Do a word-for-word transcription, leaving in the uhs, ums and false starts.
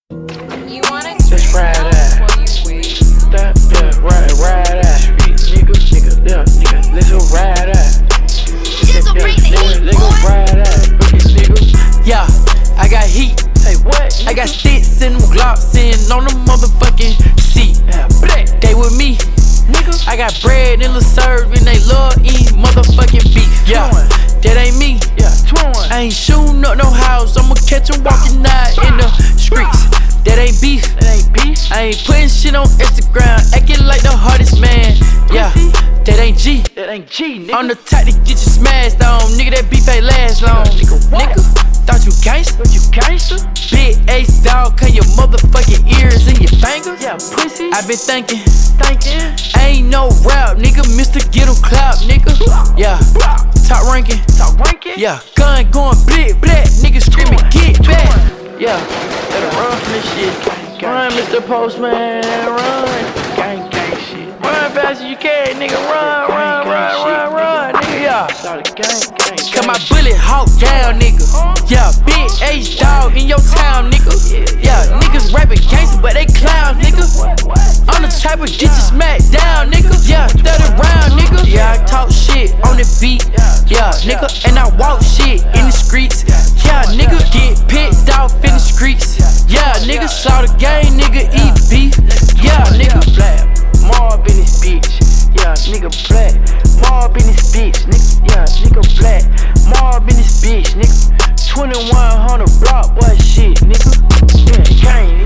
You wanna Just ride that. That, yeah, ride, ride that. Nigga, nigga, yeah, nigga, let's go ride that. Jizzle, Yeah, bring the nigga, heat, let's go boy. ride that. Nigga. Yeah, I got heat. Hey, what? I got sticks and them glocks in on the motherfucking seat. Yeah, black. They with me. Nigga. I got bread and the serve and they love eat motherfucking beef. Yeah, that ain't me. Yeah, twin. I ain't shooting up no house. I'ma catch 'em walking out in the streets. That ain't beef. That ain't beef. I ain't putting shit on Instagram, acting like the hardest man. Yeah, that ain't G. That ain't G, nigga. I'm the type to get you smashed on, nigga. That beef ain't last long. Nigga, what? Nigga, thought you gangsta? What, you gangster? Big ace dog, cut your motherfucking ears and your fingers. Yeah, pussy. I been thinking, thinking. ain't no rap, nigga. Mister Get 'em clout, nigga. Yeah, top ranking. Top ranking. Yeah, gun going blit, blit. Nigga screaming, get back. Yeah, Better run from this shit. Gang, gang. run, Mister Postman, run. Gang, gang shit. Run fast as you can, nigga. Run, run, run, run, run, nigga. Yeah. Started gang, gang, Cut my gang. bullet hawk down, nigga. Yeah, big H dog in your town, nigga. Yeah, niggas rapping gangsta, but they clowns, nigga. I'm the type of get you smacked down, nigga. Yeah, thirty round, nigga. Yeah, I talk shit on the beat. Yeah, nigga, and I walk shit in the streets. Yeah, nigga, get picked off in the streets. Yeah, nigga, saw the game, nigga, eat beef. Yeah, nigga, black. Mob in this bitch. Yeah, nigga black. Mob in this bitch, nigga. Yeah, nigga black. Mob in this bitch, nigga. twenty-one hundred block, boy, shit, nigga. Yeah, gang.